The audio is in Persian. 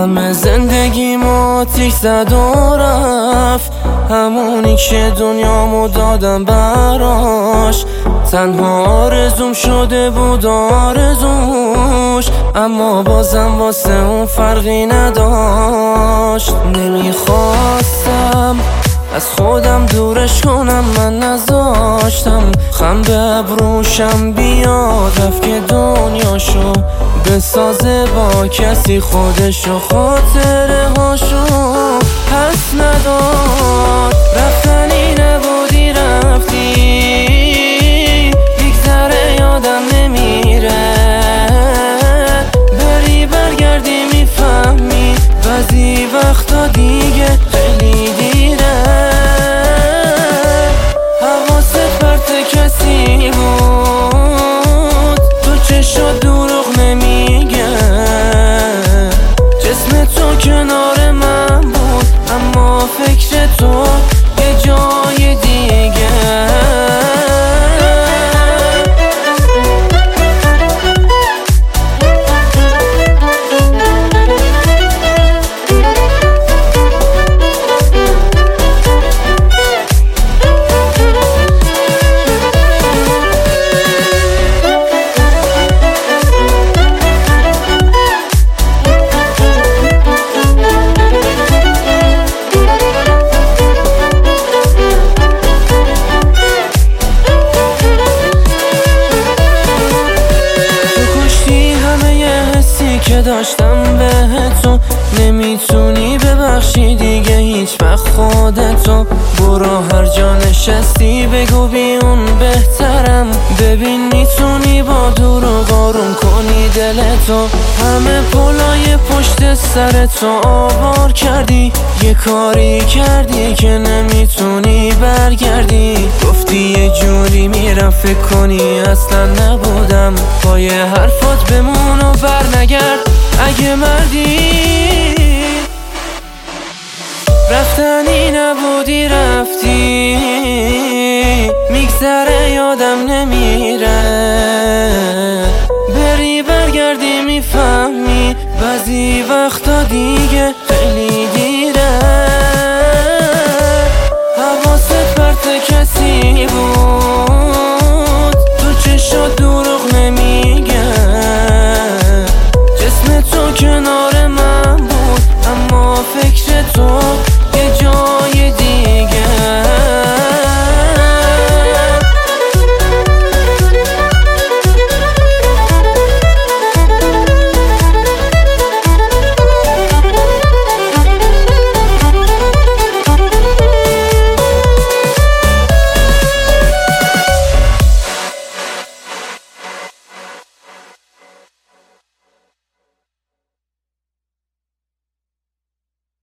همه زندگیمو تیک زد و رفت، همونی که دنیامو دادم براش. تنها آرزوم شده بود آرزوش، اما بازم واسه اون فرقی نداشت. نمیخواستم از خودم دورش کنم، من نذاشتم خم به ابروشم بیاد، رفت که دنیاشو بسازه با کسی خودشو، خاطره هاشو پس نداد. رفتنی نبودی رفتی، بیگذره یادم نمیره، بری برگردی میفهمی بعضی وقتا دیگه خیلی دیره. حواست پرت کسی بود، تو چشات دروغ نمیگه، جسم تو کنار من بود اما فکر تو یه جای دیگه. که داشتم به تو، نمیتونی ببخشی دیگه هیچ وقت خودتو. برو هر جا نشستی بگو بیون بهترم، ببین میتونی با دروغ آروم کنی دلتو. همه پلای پشت سرتو آوار کردی، یه کاری کردی که نمیتونی برگردی. گفتی یه جوری میرم فکر کنی اصلا نبودم، با یه حرفات بمون و برنگرد اگه مردی. رفتنی نبودی رفتی، میگذره یادم نمیره، بری برگردی میفهمی بعضی وقتا دیگه